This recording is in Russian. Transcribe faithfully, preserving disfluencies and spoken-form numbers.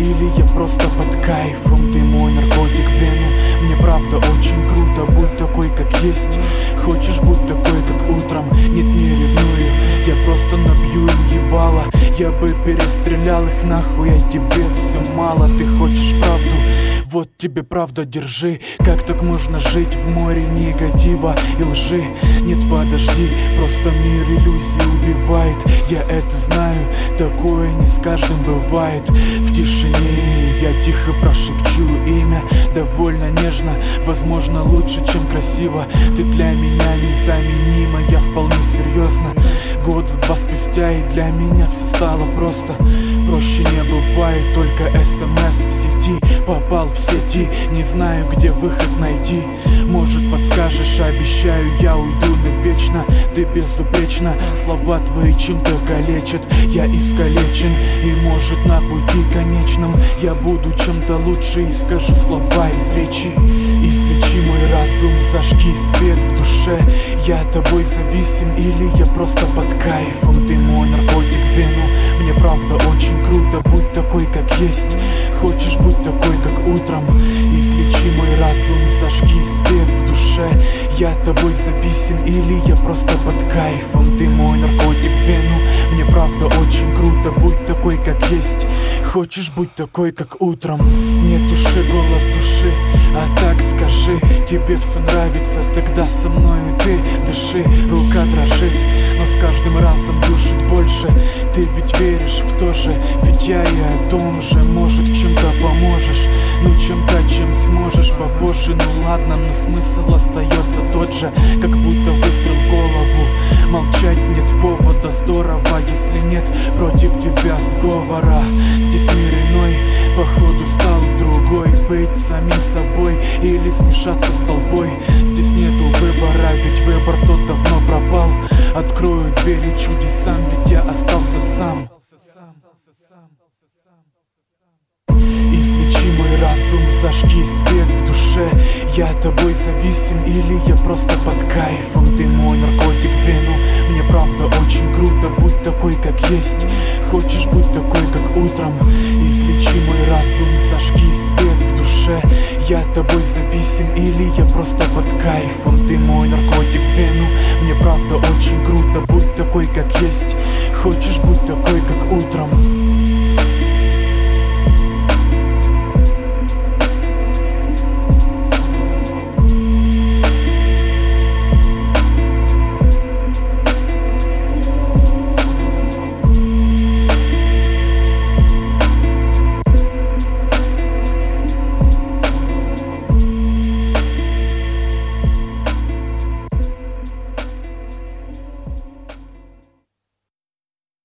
или я просто под кайфом? Ты мой наркотик в вену. Мне правда очень круто, будь такой как есть. Хочешь, будь такой как утром. Нет, не ревную, я просто набью им ебало. Я бы перестрелял их нахуй, а тебе все мало. Ты хочешь правду? Вот тебе правда, держи. Как так можно жить в море негатива и лжи? Нет, подожди, просто мир иллюзий убивает. Я это знаю, такое не с каждым бывает. В тишине я тихо прошепчу имя, довольно нежно, возможно лучше, чем красиво. Ты для меня незаменима, я вполне серьезно. Года два спустя и для меня все стало просто. Проще не бывает, только смс в сети. Попал в сети, не знаю, где выход найти. Может, подскажешь, обещаю, я уйду навечно. Ты безупречна, слова твои чем-то калечат. Я искалечен, и может на пути конечном я буду чем-то лучше и скажу слова из речи. Излечи мой разум, зажги свет в душе. Я тобой зависим или я просто под кайфом? Ты мой наркотик в вену. Мне правда очень круто, будь такой как есть. Хочешь, будь такой как утром. Излечи мой разум, зажги свет в душе. Я тобой зависим или я просто под кайфом? Ты мой наркотик в вену. Мне правда очень круто, будь такой как есть. Хочешь, будь такой как утром. Не туши голос души, а так скажи. Тебе все нравится, тогда со мною ты дыши. Рука дрожит, но с каждым разом душит больше. Ты ведь веришь в то же, ведь я и о том же. Может, чем-то поможешь, ну чем-то, чем сможешь попозже. Ну ладно, но смысл остается тот же, как будто выстрел в голову. Молчать нет повода, здорово, если нет против тебя сговора. Здесь мир иной, походу стал другой. Быть самим собой или смешаться с толпой. Здесь нету выбора, ведь выбор тот давно пропал. Открою двери чудесам, ведь я остался сам. Излечи мой разум, зажги свет в душе. Я тобой зависим или я просто под кайфом? Ты мой наркотик в вену. Мне правда очень круто, будь такой как есть. Хочешь, будь такой как утром. Излечи мой разум, зажги свет в душе. Я тобой зависим или я просто под кайфом? Ты мой наркотик в вену. Мне правда очень круто, будь такой как есть. Хочешь, будь такой как утром.